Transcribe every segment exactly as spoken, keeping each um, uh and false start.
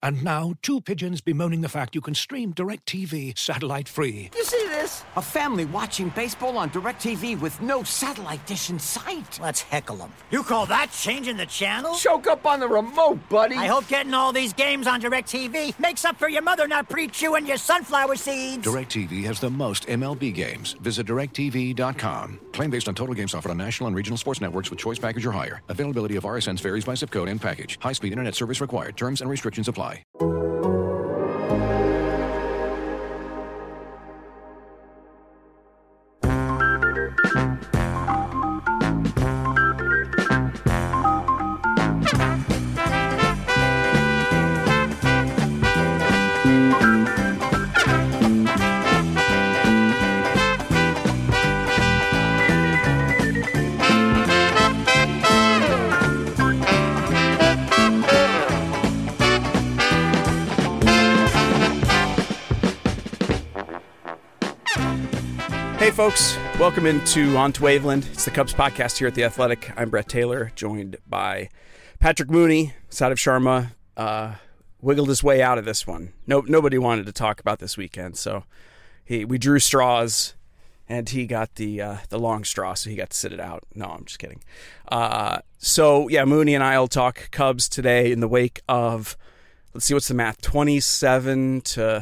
And now, two pigeons bemoaning the fact you can stream DirecTV satellite-free. You see this? A family watching baseball on DirecTV with no satellite dish in sight. Let's heckle them. You call that changing the channel? Choke up on the remote, buddy. I hope getting all these games on DirecTV makes up for your mother not pre-chewing your sunflower seeds. DirecTV has the most M L B games. Visit direct T V dot com. Claim based on total games offered on national and regional sports networks with choice package or higher. Availability of R S Ns varies by zip code and package. High-speed internet service required. Terms and restrictions apply. Hey folks, welcome into On to Waveland. It's the Cubs podcast here at The Athletic. I'm Brett Taylor, joined by Patrick Mooney. Saurav Sharma uh, wiggled his way out of this one. No, nobody wanted to talk about this weekend, so he we drew straws, and he got the uh, the long straw, so he got to sit it out. No, I'm just kidding. Uh, so yeah, Mooney and I will talk Cubs today in the wake of, let's see, what's the math? twenty-seven to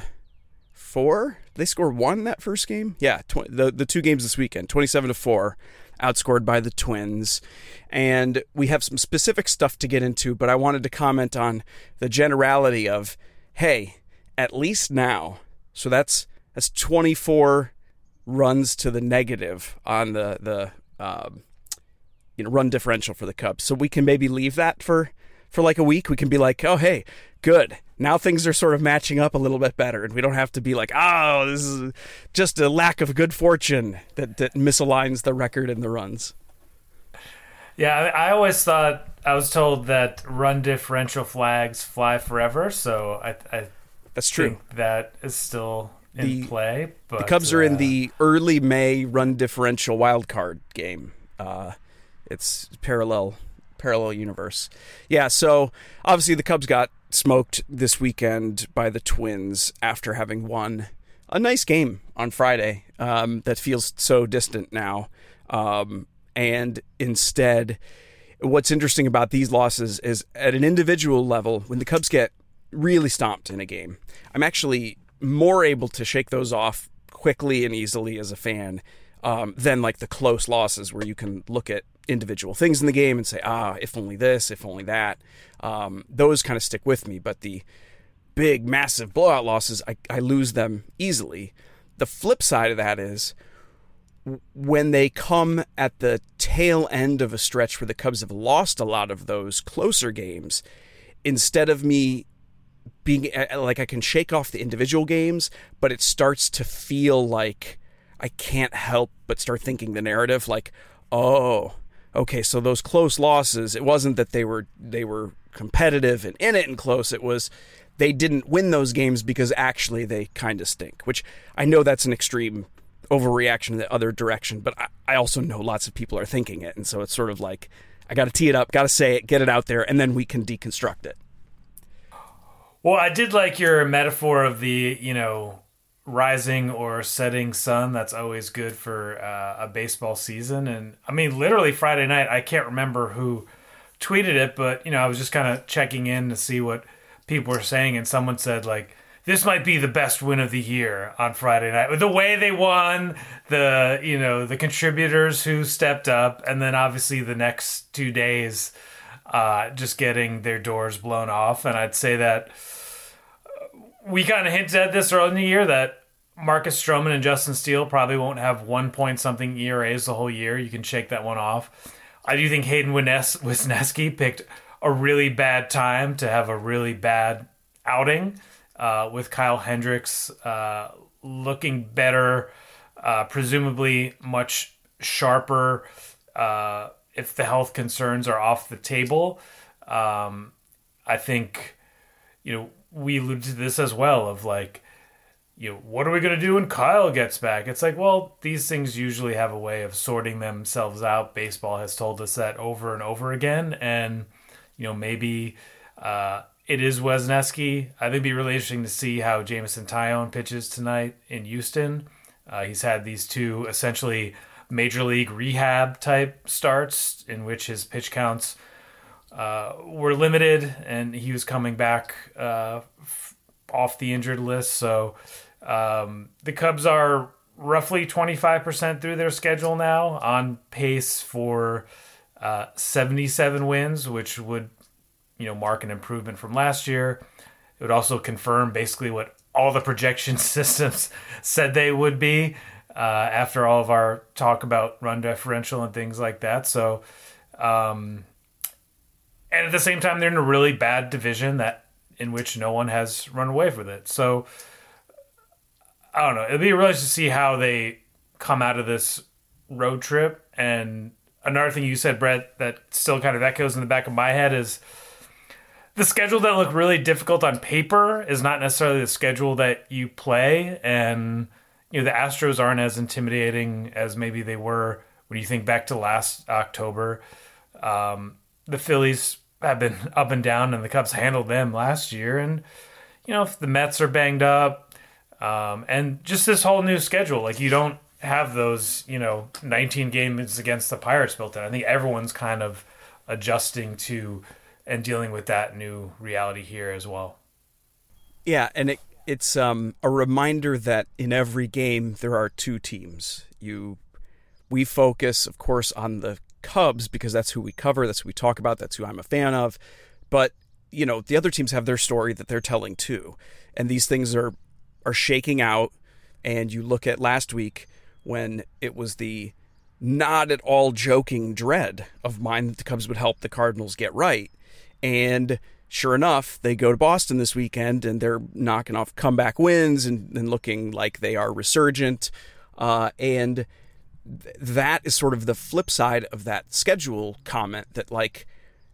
four. They scored one that first game? Yeah, tw- the the two games this weekend, twenty-seven to four, outscored by the Twins. And we have some specific stuff to get into, but I wanted to comment on the generality of, hey, at least now, so that's that's twenty-four runs to the negative on the the um, you know run differential for the Cubs. So we can maybe leave that for for like a week. We can be like, oh hey, good. Now things are sort of matching up a little bit better, and we don't have to be like, oh, this is just a lack of good fortune that, that misaligns the record and the runs. Yeah, I, I always thought, I was told that run differential flags fly forever, so I, I That's true. think that is still in the, play. But, the Cubs uh, are in the early May run differential wild card game. Uh, it's parallel parallel universe. Yeah, so obviously the Cubs got smoked this weekend by the Twins after having won a nice game on Friday um, that feels so distant now. Um, and instead, what's interesting about these losses is at an individual level, when the Cubs get really stomped in a game, I'm actually more able to shake those off quickly and easily as a fan um, than like the close losses where you can look at individual things in the game and say, ah, if only this, if only that. Um, those kind of stick with me, but the big, massive blowout losses, I, I lose them easily. The flip side of that is when they come at the tail end of a stretch where the Cubs have lost a lot of those closer games, instead of me being like I can shake off the individual games, but it starts to feel like I can't help but start thinking the narrative like, oh, okay, so those close losses, it wasn't that they were they were competitive and in it and close. It was they didn't win those games because actually they kind of stink, which I know that's an extreme overreaction in the other direction, but I, I also know lots of people are thinking it. And so it's sort of like, I got to tee it up, got to say it, get it out there, and then we can deconstruct it. Well, I did like your metaphor of the, you know, rising or setting sun. That's always good for uh, a baseball season. And I mean, literally Friday night, I can't remember who tweeted it, but you know, I was just kind of checking in to see what people were saying, and someone said like, this might be the best win of the year on Friday night. The way they won, the, you know, the contributors who stepped up, and then obviously the next two days uh, just getting their doors blown off. And I'd say that we kind of hinted at this early in the year that Marcus Stroman and Justin Steele probably won't have one point something E R As the whole year. You can shake that one off. I do think Hayden Wesneski picked a really bad time to have a really bad outing uh, with Kyle Hendricks uh, looking better, uh, presumably much sharper uh, if the health concerns are off the table. Um, I think, you know, we alluded to this as well of like, you know, what are we going to do when Kyle gets back? It's like, well, these things usually have a way of sorting themselves out. Baseball has told us that over and over again. And, you know, maybe uh, it is Wisniewski. I think it'd be really interesting to see how Jameson Taillon pitches tonight in Houston. Uh, he's had these two essentially major league rehab type starts in which his pitch counts uh, were limited, and he was coming back uh, f- off the injured list. So um, the Cubs are roughly twenty-five percent through their schedule now, on pace for uh, seventy-seven wins, which would, you know, mark an improvement from last year. It would also confirm basically what all the projection systems said they would be uh, after all of our talk about run differential and things like that. So, um, and at the same time, they're in a really bad division that in which no one has run away with it. So, I don't know. It'll be really interesting to see how they come out of this road trip. And another thing you said, Brett, that still kind of echoes in the back of my head is the schedule that looked really difficult on paper is not necessarily the schedule that you play. And, you know, the Astros aren't as intimidating as maybe they were when you think back to last October. Um, the Phillies have been up and down, and the Cubs handled them last year. And, you know, if the Mets are banged up, Um, and just this whole new schedule, like you don't have those, you know, nineteen games against the Pirates built in. I think everyone's kind of adjusting to and dealing with that new reality here as well. Yeah, and it, it's um, a reminder that in every game there are two teams. You, we focus, of course, on the Cubs because that's who we cover, that's who we talk about, that's who I'm a fan of. But, you know, the other teams have their story that they're telling too. And these things are are shaking out, and you look at last week when it was the not at all joking dread of mine that the Cubs would help the Cardinals get right. And sure enough, they go to Boston this weekend, and they're knocking off comeback wins and, and looking like they are resurgent. Uh, and th- that is sort of the flip side of that schedule comment that, like,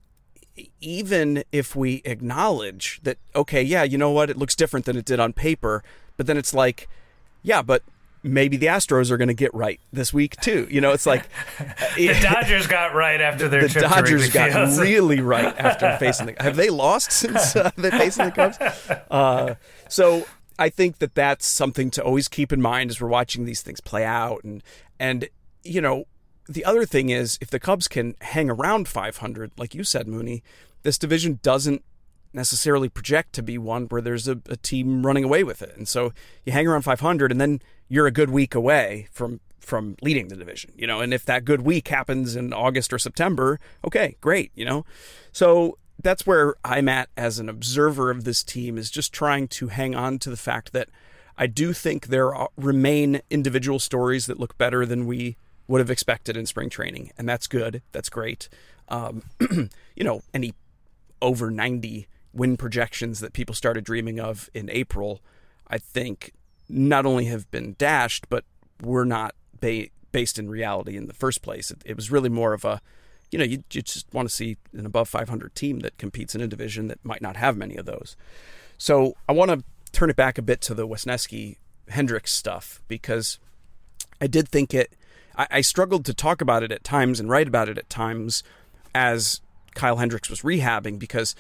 even if we acknowledge that, okay, yeah, you know what, it looks different than it did on paper, but then it's like, yeah, but maybe the Astros are going to get right this week too. You know, it's like the Dodgers got right after their the trip Dodgers to got Field. really right after facing the. Have they lost since uh, they facing the Cubs? Uh, so I think that that's something to always keep in mind as we're watching these things play out, and and you know. The other thing is, if the Cubs can hang around five hundred, like you said, Mooney, this division doesn't necessarily project to be one where there's a, a team running away with it. And so you hang around five hundred, and then you're a good week away from from leading the division, you know. And if that good week happens in August or September, okay, great, you know. So that's where I'm at as an observer of this team, is just trying to hang on to the fact that I do think there are, remain individual stories that look better than we would have expected in spring training, and that's good. That's great. Um, you know, any over ninety win projections that people started dreaming of in April, I think not only have been dashed, but were not ba- based in reality in the first place. It, it was really more of a, you know, you, you just want to see an above five hundred team that competes in a division that might not have many of those. So I want to turn it back a bit to the Wisniewski Hendricks stuff, because I did think it, I struggled to talk about it at times and write about it at times as Kyle Hendricks was rehabbing, because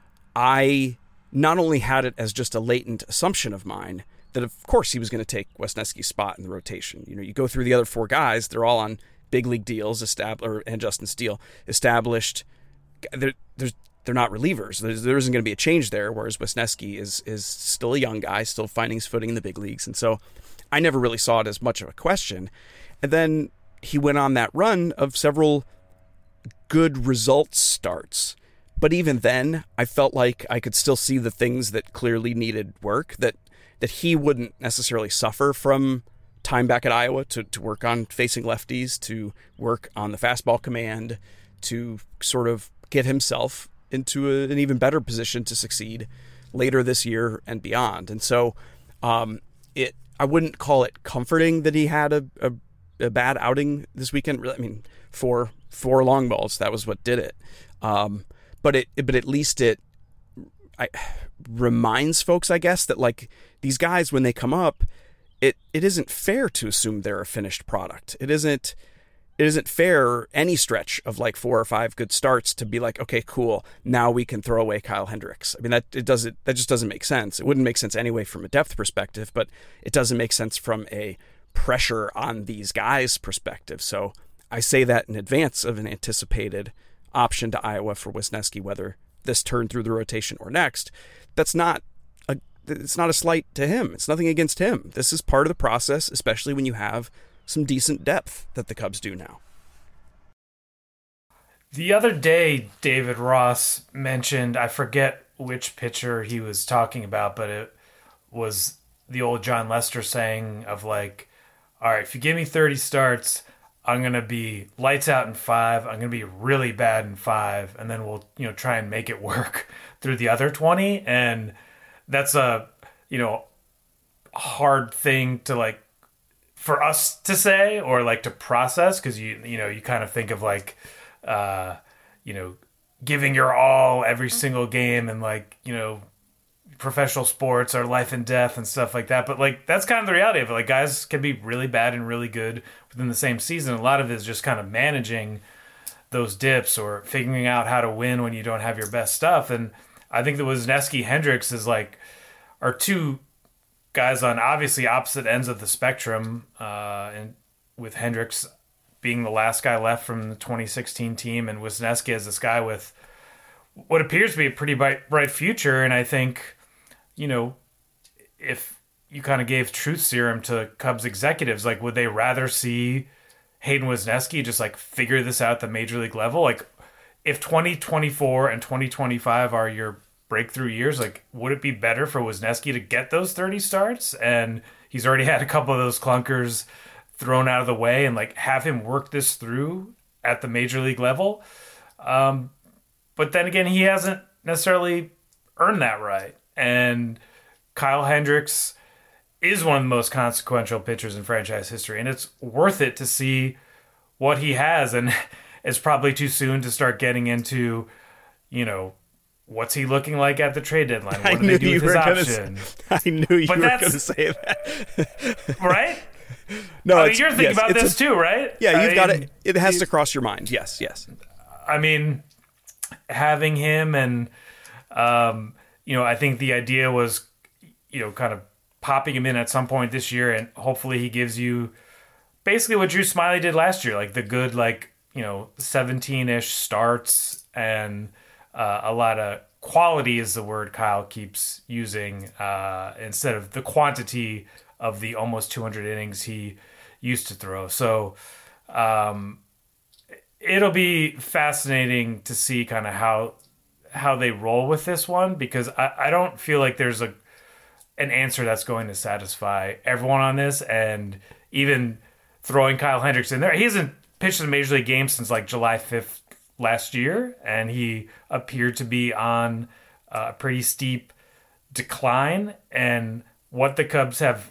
I not only had it as just a latent assumption of mine that of course he was going to take Wisniewski's spot in the rotation. You know, you go through the other four guys, they're all on big league deals, estab- or, and Justin Steele, established. They're, there's, they're not relievers. There's, there isn't going to be a change there, whereas Wisniewski is, is still a young guy, still finding his footing in the big leagues. And so I never really saw it as much of a question. And then he went on that run of several good results starts. But even then, I felt like I could still see the things that clearly needed work, that that he wouldn't necessarily suffer from time back at Iowa to, to work on facing lefties, to work on the fastball command, to sort of get himself into a, an even better position to succeed later this year and beyond. And so um, it I wouldn't call it comforting that he had a, a a bad outing this weekend. I mean, four four long balls, that was what did it. Um, but it, but at least it I, reminds folks, I guess, that like these guys, when they come up, it it isn't fair to assume they're a finished product. It isn't it isn't fair any stretch of like four or five good starts to be like, okay, cool, now we can throw away Kyle Hendricks. I mean, that it doesn't that just doesn't make sense. It wouldn't make sense anyway from a depth perspective, but it doesn't make sense from a pressure on these guys perspective. So I say that in advance of an anticipated option to Iowa for Wisniewski, whether this turn through the rotation or next. That's not a it's not a slight to him. It's nothing against him. This is part of the process, especially when you have some decent depth that the Cubs do now. The other day, David Ross mentioned, I forget which pitcher he was talking about, but it was the old John Lester saying of like, all right, if you give me thirty starts, I'm going to be lights out in five. I'm going to be really bad in five. And then we'll, you know, try and make it work through the other twenty. And that's a, you know, hard thing to like, for us to say or like to process. Cause you, you know, you kind of think of like, uh, you know, giving your all every single game and like, you know, professional sports are life and death and stuff like that. But like, that's kind of the reality of it. Like guys can be really bad and really good within the same season. A lot of it is just kind of managing those dips or figuring out how to win when you don't have your best stuff. And I think that Wisniewski Hendricks is like, are two guys on obviously opposite ends of the spectrum. Uh, and with Hendricks being the last guy left from the twenty sixteen team and Wisniewski as this guy with what appears to be a pretty bright, bright future. And I think, you know, if you kind of gave truth serum to Cubs executives, like, would they rather see Hayden Wisniewski just like figure this out at the major league level? Like if twenty twenty-four and twenty twenty-five are your breakthrough years, like would it be better for Wisniewski to get those thirty starts? And he's already had a couple of those clunkers thrown out of the way and like have him work this through at the major league level. Um, but then again, he hasn't necessarily earned that right. And Kyle Hendricks is one of the most consequential pitchers in franchise history, and it's worth it to see what he has. And it's probably too soon to start getting into, you know, what's he looking like at the trade deadline? What do they do with his option? I knew you but were going to say that. Right? No, I mean, you're thinking yes, about this a, too, right? Yeah, you've I got mean, it. It has to cross your mind. Yes, yes. I mean, having him and, um, you know, I think the idea was, you know, kind of popping him in at some point this year, and hopefully he gives you basically what Drew Smyly did last year, like the good, like, you know, seventeen-ish starts and uh, a lot of quality is the word Kyle keeps using uh, instead of the quantity of the almost two hundred innings he used to throw. So um, it'll be fascinating to see kind of how how they roll with this one, because I, I don't feel like there's a an answer that's going to satisfy everyone on this. And even throwing Kyle Hendricks in there, he hasn't pitched in a major league game since like July fifth last year, and he appeared to be on a pretty steep decline. And what the Cubs have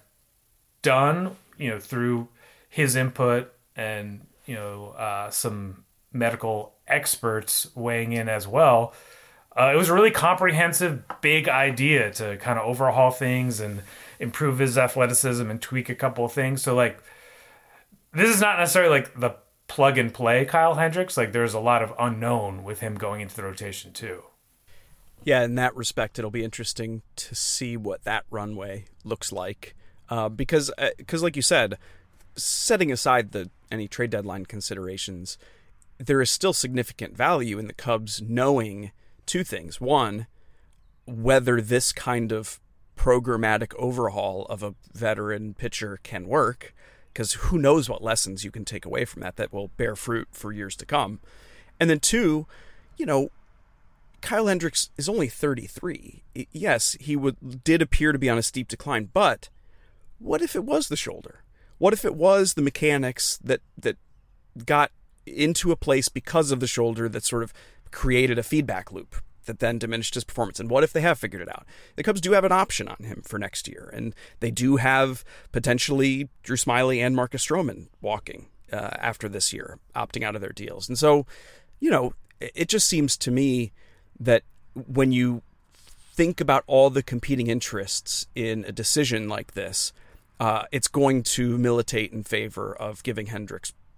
done, you know, through his input and, you know, uh, some medical experts weighing in as well, uh, it was a really comprehensive, big idea to kind of overhaul things and improve his athleticism and tweak a couple of things. So, like, this is not necessarily like the plug and play Kyle Hendricks. Like, there's a lot of unknown with him going into the rotation too. Yeah, in that respect, it'll be interesting to see what that runway looks like. Uh, because, uh, cause like you said, setting aside the any trade deadline considerations, there is still significant value in the Cubs knowing two things. One, whether this kind of programmatic overhaul of a veteran pitcher can work, because who knows what lessons you can take away from that that will bear fruit for years to come. And then two, you know, Kyle Hendricks is only thirty-three. Yes, he would did appear to be on a steep decline, but what if it was the shoulder? What if it was the mechanics that that got into a place because of the shoulder that sort of created a feedback loop that then diminished his performance? And what if they have figured it out? The Cubs do have an option on him for next year, and they do have potentially Drew Smyly and Marcus Stroman walking uh, after this year, opting out of their deals. And so, you know, it just seems to me that when you think about all the competing interests in a decision like this, uh, it's going to militate in favor of giving Hendricks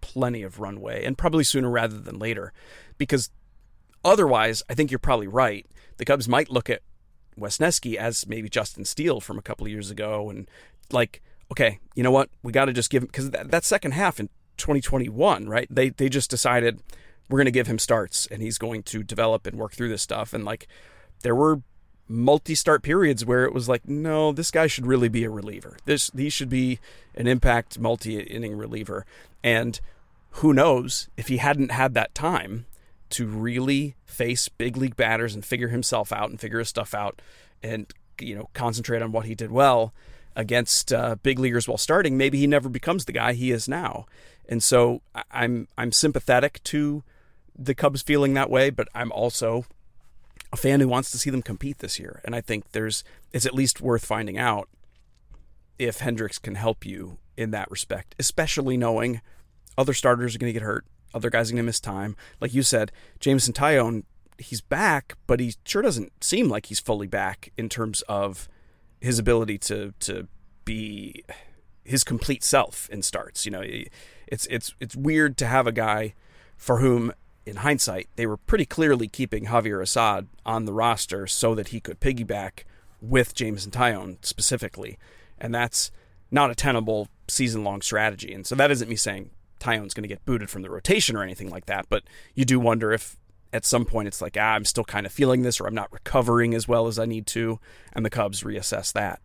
plenty of runway, and probably sooner rather than later, because otherwise, I think you're probably right. The Cubs might look at Wesneski as maybe Justin Steele from a couple of years ago, and like, okay, you know what? We got to just give him, because that, that second half in twenty twenty-one, right? They they just decided we're going to give him starts, and he's going to develop and work through this stuff. And like, there were multi-start periods where it was like, no, this guy should really be a reliever. This he should be an impact multi-inning reliever. And who knows if he hadn't had that time to really face big league batters and figure himself out and figure his stuff out, and you know, concentrate on what he did well against uh, big leaguers while starting, maybe he never becomes the guy he is now. And so I'm I'm sympathetic to the Cubs feeling that way, but I'm also a fan who wants to see them compete this year. And I think there's it's at least worth finding out if Hendricks can help you in that respect, especially knowing other starters are going to get hurt, other guys are going to miss time. Like you said, Jameson Taillon, he's back, but he sure doesn't seem like he's fully back in terms of his ability to to be his complete self in starts. You know, it's it's it's weird to have a guy for whom, in hindsight, they were pretty clearly keeping Javier Assad on the roster so that he could piggyback with Jameson Taillon specifically, and that's not a tenable season-long strategy. And so that isn't me saying Taillon's going to get booted from the rotation or anything like that, but you do wonder if at some point it's like, ah, I'm still kind of feeling this, or I'm not recovering as well as I need to, and the Cubs reassess that.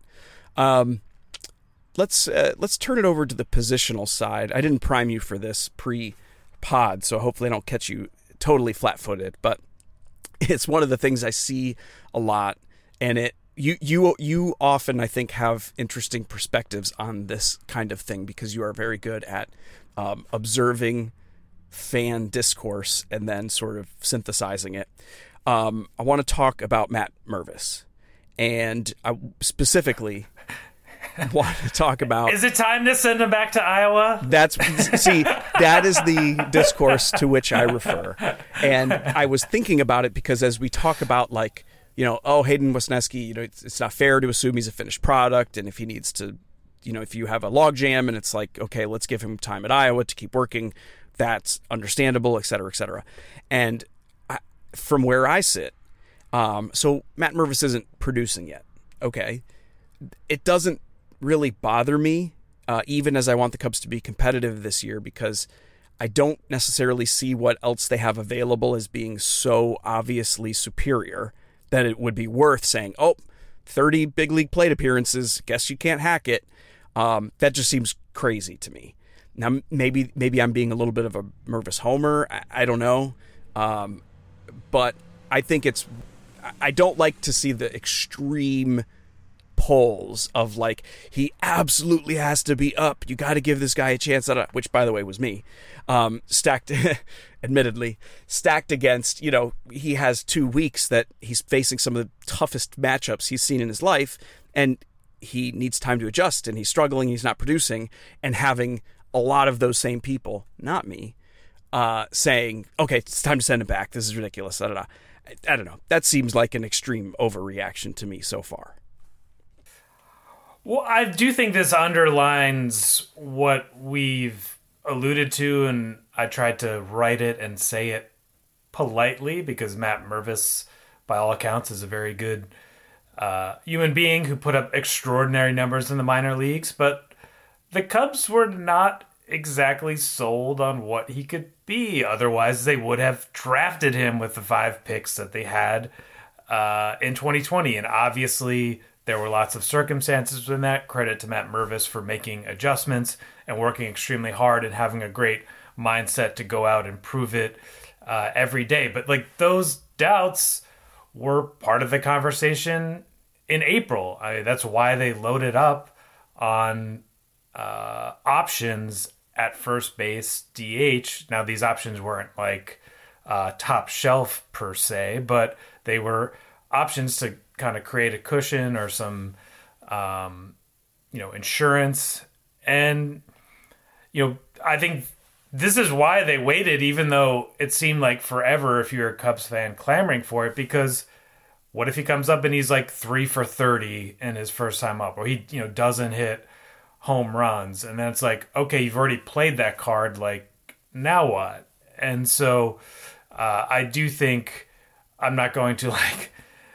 Um, let's uh, let's turn it over to the positional side. I didn't prime you for this pre-pod, so hopefully I don't catch you totally flat-footed, but it's one of the things I see a lot, and it you you you often, I think, have interesting perspectives on this kind of thing because you are very good at um, observing fan discourse and then sort of synthesizing it. Um, I want to talk about Matt Mervis, and I specifically want to talk about... Is it time to send him back to Iowa? That's see, that is the discourse to which I refer. And I was thinking about it because as we talk about, like, you know, oh, Hayden Wesneski, you know, it's, it's not fair to assume he's a finished product, and if he needs to, you know, if you have a logjam and it's like, okay, let's give him time at Iowa to keep working, that's understandable, et cetera, et cetera. And I, from where I sit, um, so Matt Mervis isn't producing yet. Okay. It doesn't really bother me, uh, even as I want the Cubs to be competitive this year, because I don't necessarily see what else they have available as being so obviously superior that it would be worth saying, oh, thirty big league plate appearances, guess you can't hack it. Um, that just seems crazy to me. Now, maybe maybe I'm being a little bit of a Mervis homer. I, I don't know. Um, but I think it's... I don't like to see the extreme polls of, like, he absolutely has to be up. You got to give this guy a chance. At which, by the way, was me. Um, stacked, admittedly, stacked against, you know, he has two weeks that he's facing some of the toughest matchups he's seen in his life, and he needs time to adjust, and he's struggling, he's not producing, and having a lot of those same people, not me, uh, saying, okay, it's time to send him back. This is ridiculous. Da, da, da. I, I don't know. That seems like an extreme overreaction to me so far. Well, I do think this underlines what we've alluded to, and I tried to write it and say it politely because Matt Mervis, by all accounts, is a very good uh, human being who put up extraordinary numbers in the minor leagues, but the Cubs were not exactly sold on what he could be. Otherwise, they would have drafted him with the five picks that they had uh, in twenty twenty. And obviously, there were lots of circumstances in that. Credit to Matt Mervis for making adjustments and working extremely hard and having a great mindset to go out and prove it uh, every day. But like those doubts were part of the conversation in April. I mean, that's why they loaded up on uh, options at first base, D H. Now, these options weren't like uh, top shelf per se, but they were options to kind of create a cushion or some, um, you know, insurance. And, you know, I think this is why they waited, even though it seemed like forever if you're a Cubs fan clamoring for it, because what if he comes up and he's like three for thirty in his first time up, or he, you know, doesn't hit home runs, and then it's like, okay, you've already played that card. Like, now what? And so uh, I do think I'm not going to like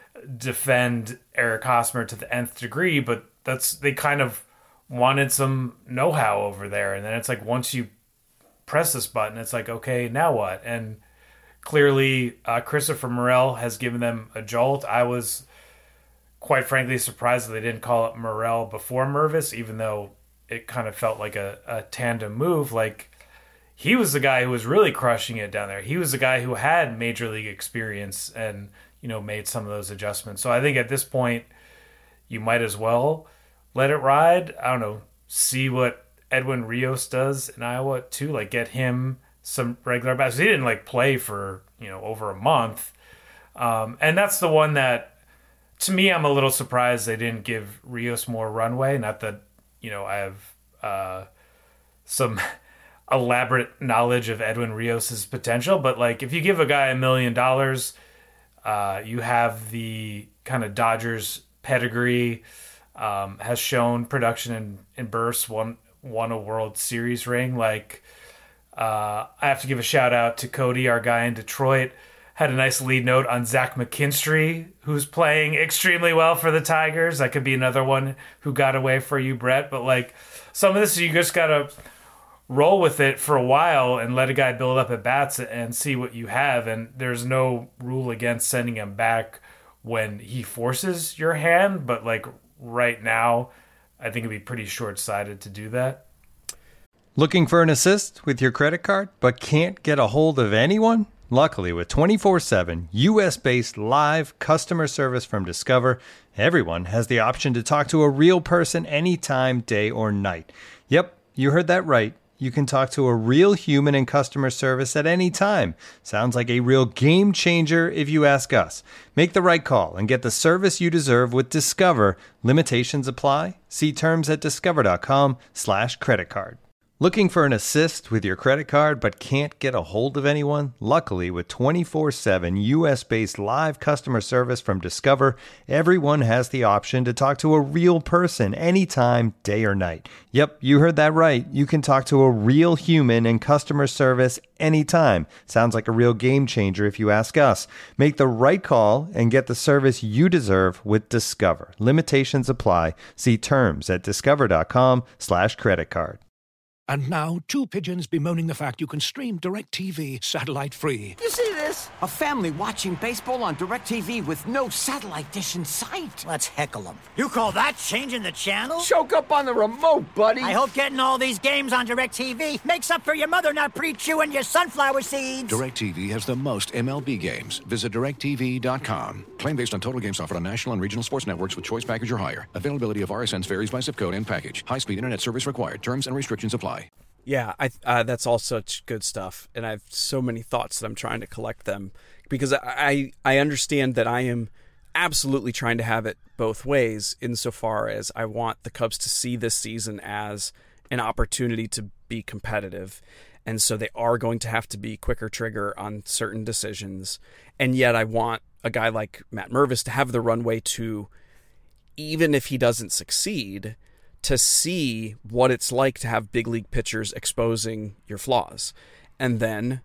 defend Eric Hosmer to the nth degree, but that's they kind of wanted some know-how over there. And then it's like, once you press this button, it's like, okay, now what? And clearly uh, Christopher Morel has given them a jolt. I was quite frankly surprised that they didn't call it Morel before Mervis, even though it kind of felt like a, a tandem move. Like, he was the guy who was really crushing it down there. He was the guy who had major league experience and, you know, made some of those adjustments. So I think at this point, you might as well let it ride. I don't know, see what Edwin Rios does in Iowa too. Like, get him some regular bats. He didn't like play for, you know, over a month. Um, and that's the one that, to me, I'm a little surprised they didn't give Rios more runway. Not that, you know, I have uh, some elaborate knowledge of Edwin Rios' potential, but like, if you give a guy a million dollars, uh, you have the kind of Dodgers pedigree, um, has shown production in, in bursts, won, won a World Series ring. Like, uh, I have to give a shout out to Cody, our guy in Detroit. Had a nice lead note on Zach McKinstry, who's playing extremely well for the Tigers. That could be another one who got away for you, Brett. But like, some of this, you just got to roll with it for a while and let a guy build up at bats and see what you have. And there's no rule against sending him back when he forces your hand. But like right now, I think it'd be pretty short-sighted to do that. Looking for an assist with your credit card, but can't get a hold of anyone? Luckily, with twenty-four seven U S-based live customer service from Discover, everyone has the option to talk to a real person anytime, day or night. Yep, you heard that right. You can talk to a real human in customer service at any time. Sounds like a real game changer if you ask us. Make the right call and get the service you deserve with Discover. Limitations apply. See terms at discover.com slash credit card. Looking for an assist with your credit card but can't get a hold of anyone? Luckily, with twenty-four seven U S-based live customer service from Discover, everyone has the option to talk to a real person anytime, day or night. Yep, you heard that right. You can talk to a real human in customer service anytime. Sounds like a real game changer if you ask us. Make the right call and get the service you deserve with Discover. Limitations apply. See terms at discover.com slash credit card. And now, two pigeons bemoaning the fact you can stream DirecTV satellite-free. You see this? A family watching baseball on DirecTV with no satellite dish in sight. Let's heckle them. You call that changing the channel? Choke up on the remote, buddy. I hope getting all these games on DirecTV makes up for your mother not pre-chewing your sunflower seeds. DirecTV has the most M L B games. Visit direct T V dot com. Claim based on total games offered on national and regional sports networks with choice package or higher. Availability of R S Ns varies by zip code and package. High-speed internet service required. Terms and restrictions apply. Yeah, I uh, that's all such good stuff, and I have so many thoughts that I'm trying to collect them because I, I I understand that I am absolutely trying to have it both ways insofar as I want the Cubs to see this season as an opportunity to be competitive, and so they are going to have to be quicker trigger on certain decisions, and yet I want a guy like Matt Mervis to have the runway to, even if he doesn't succeed, to see what it's like to have big league pitchers exposing your flaws. And then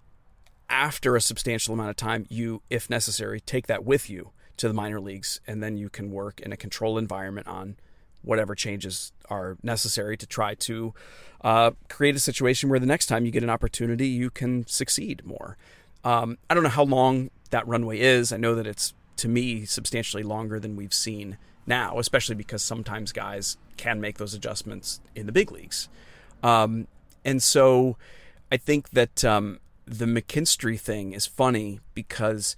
after a substantial amount of time, you, if necessary, take that with you to the minor leagues, and then you can work in a controlled environment on whatever changes are necessary to try to uh, create a situation where the next time you get an opportunity, you can succeed more. Um, I don't know how long that runway is. I know that it's, to me, substantially longer than we've seen now, especially because sometimes guys can make those adjustments in the big leagues. Um, and so I think that um, the McKinstry thing is funny because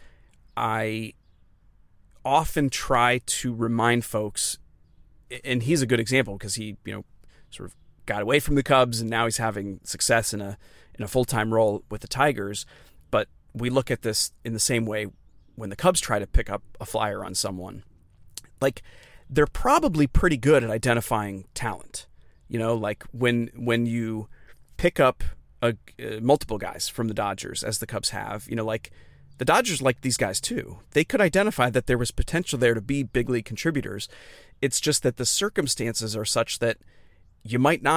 I often try to remind folks, and he's a good example because he, you know, sort of got away from the Cubs and now he's having success in a in a full-time role with the Tigers. But we look at this in the same way when the Cubs try to pick up a flyer on someone. Like, they're probably pretty good at identifying talent. You know, like when when you pick up a, uh, multiple guys from the Dodgers, as the Cubs have, you know, like the Dodgers like these guys too. They could identify that there was potential there to be big league contributors. It's just that the circumstances are such that you might not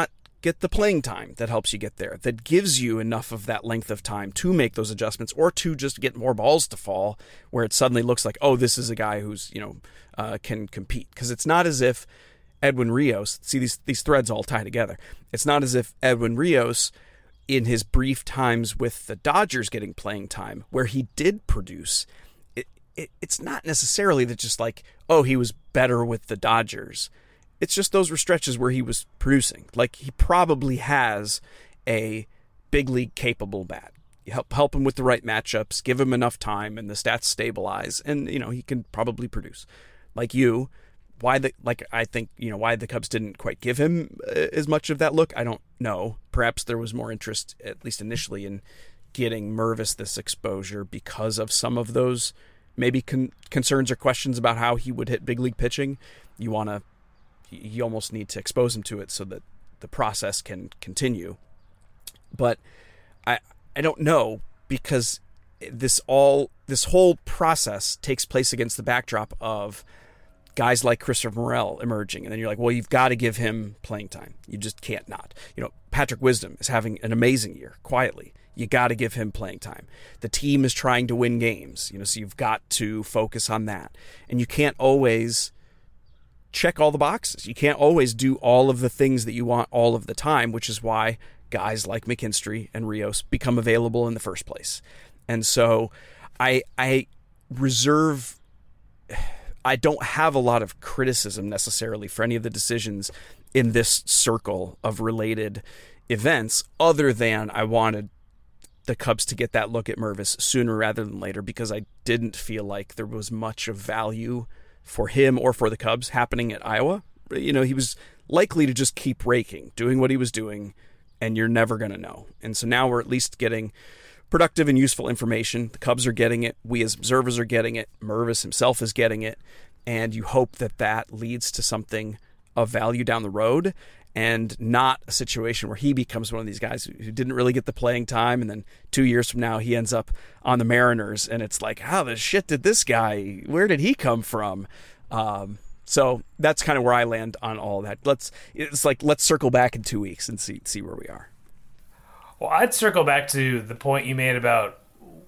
get the playing time that helps you get there, that gives you enough of that length of time to make those adjustments or to just get more balls to fall where it suddenly looks like, oh, this is a guy who's, you know, uh, can compete. Because it's not as if Edwin Rios, see these, these threads all tie together. It's not as if Edwin Rios, in his brief times with the Dodgers getting playing time, where he did produce, it, it it's not necessarily that just like, oh, he was better with the Dodgers. It's just those were stretches where he was producing. Like, he probably has a big league capable bat. You help help him with the right matchups, give him enough time, and the stats stabilize, and you know he can probably produce. Like you, why the like I think you know why the Cubs didn't quite give him as much of that look, I don't know. Perhaps there was more interest, at least initially, in getting Mervis this exposure because of some of those maybe con- concerns or questions about how he would hit big league pitching. You want to. You almost need to expose him to it so that the process can continue. But I I don't know, because this all this whole process takes place against the backdrop of guys like Christopher Morel emerging, and then you're like, well, you've got to give him playing time. You just can't not. You know, Patrick Wisdom is having an amazing year quietly. You got to give him playing time. The team is trying to win games, you know, so you've got to focus on that, and you can't always check all the boxes. You can't always do all of the things that you want all of the time, which is why guys like McKinstry and Rios become available in the first place. And so I I reserve I don't have a lot of criticism necessarily for any of the decisions in this circle of related events, other than I wanted the Cubs to get that look at Mervis sooner rather than later, because I didn't feel like there was much of value for him or for the Cubs happening at Iowa. You know, he was likely to just keep raking, doing what he was doing, and you're never going to know. And so now we're at least getting productive and useful information. The Cubs are getting it. We as observers are getting it. Mervis himself is getting it. And you hope that that leads to something of value down the road, and not a situation where he becomes one of these guys who didn't really get the playing time, and then two years from now he ends up on the Mariners, and it's like, how the shit did this guy, where did he come from? Um, so that's kind of where I land on all that. Let's it's like let's circle back in two weeks and see see where we are. Well, I'd circle back to the point you made about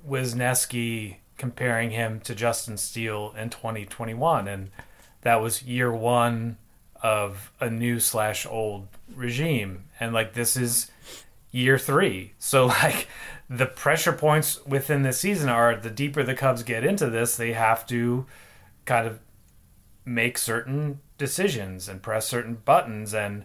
Wisniewski comparing him to Justin Steele in twenty twenty-one, and that was year one of a new slash old regime, and like this is year three. So like the pressure points within the season are, the deeper the Cubs get into this, they have to kind of make certain decisions and press certain buttons. And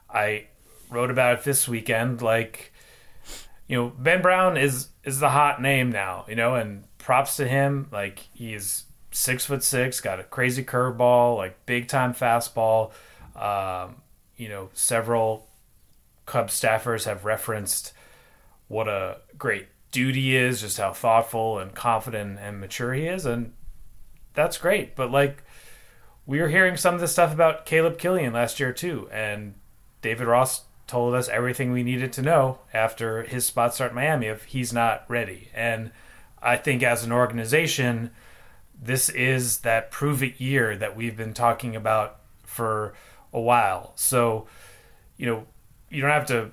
I wrote about it this weekend, like, you know, Ben Brown is is the hot name now, you know, and props to him. Like, he's six foot six, got a crazy curveball, like big time fastball. Um, you know, several Cubs staffers have referenced what a great dude he is, just how thoughtful and confident and mature he is, and that's great. But like, we were hearing some of this stuff about Caleb Killian last year too, and David Ross told us everything we needed to know after his spot start in Miami if he's not ready. And I think as an organization, this is that prove it year that we've been talking about for a while. So, you know, you don't have to,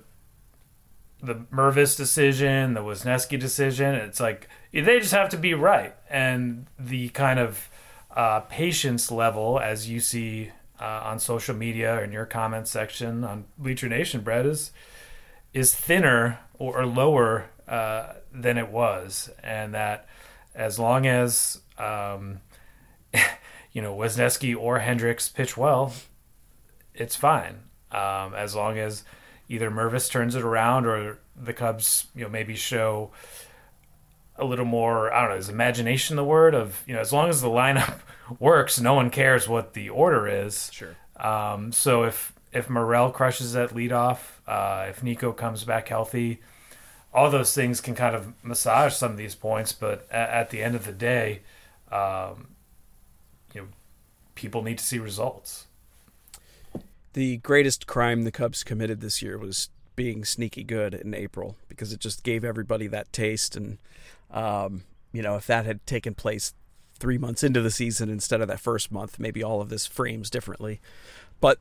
the Mervis decision, the Wisniewski decision, it's like, they just have to be right. And the kind of uh, patience level, as you see uh, on social media or in your comments section on Bleacher Nation, Brett, is, is thinner or, or lower uh, than it was. And that as long as, um, you know, Wisniewski or Hendricks pitch well, it's fine. Um, as long as either Mervis turns it around or the Cubs, you know, maybe show a little more, I don't know, is imagination the word of, you know, as long as the lineup works, no one cares what the order is. Sure. Um, so if, if Morel crushes that leadoff, uh, if Nico comes back healthy, all those things can kind of massage some of these points. But at, at the end of the day, um, you know, people need to see results. The greatest crime the Cubs committed this year was being sneaky good in April, because it just gave everybody that taste. And, um, you know, if that had taken place three months into the season instead of that first month, maybe all of this frames differently. But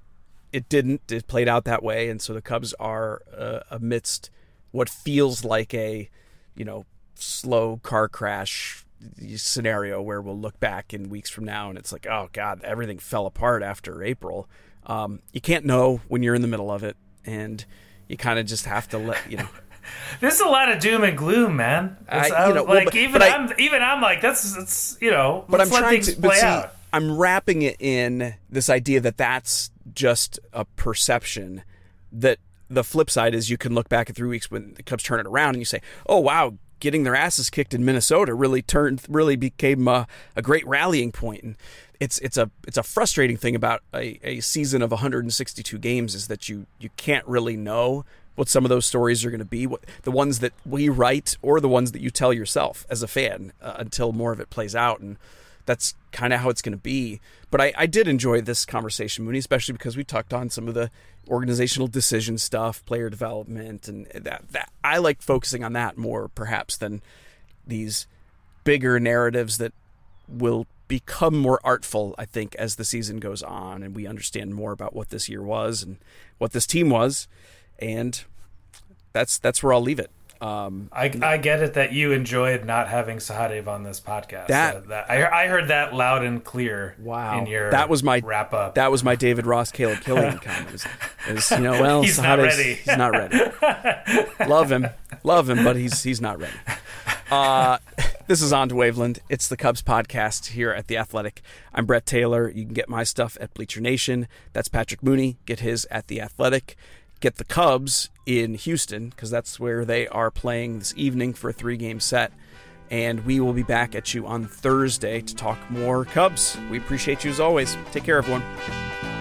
it didn't. It played out that way, and so the Cubs are uh, amidst what feels like a, you know, slow car crash scenario where we'll look back in weeks from now and it's like, oh God, everything fell apart after April. Um, you can't know when you're in the middle of it, and you kind of just have to let, you know. This is a lot of doom and gloom, man. It's, I, you know, like well, but, even but I'm I, even I'm like that's it's you know. But let's I'm let trying things to play but see, out. I'm wrapping it in this idea that that's just a perception. That the flip side is you can look back at three weeks when the Cubs turn it around and you say, oh wow, getting their asses kicked in Minnesota really turned really became a, a great rallying point. And it's it's a it's a frustrating thing about a, a season of one hundred sixty-two games is that you you can't really know what some of those stories are going to be, what the ones that we write or the ones that you tell yourself as a fan uh, until more of it plays out. And that's kind of how it's going to be. But I, I did enjoy this conversation, Mooney, especially because we talked on some of the organizational decision stuff, player development, and that, that I like focusing on that more perhaps than these bigger narratives that will become more artful, I think, as the season goes on and we understand more about what this year was and what this team was. And that's that's where I'll leave it. Um, I, I get it that you enjoyed not having Sahadev on this podcast. That, uh, that I, I heard that loud and clear. Wow, in your that was my wrap up. That was my David Ross, Caleb Killian comment. Is, is, you know, well, he's Sahadev's, not ready. He's not ready. Love him, love him, but he's he's not ready. Uh, this is On to Waveland. It's the Cubs podcast here at The Athletic. I'm Brett Taylor. You can get my stuff at Bleacher Nation. That's Patrick Mooney. Get his at The Athletic. Get the Cubs in Houston, because that's where they are playing this evening for a three-game set. And we will be back at you on Thursday to talk more Cubs. We appreciate you as always. Take care, everyone.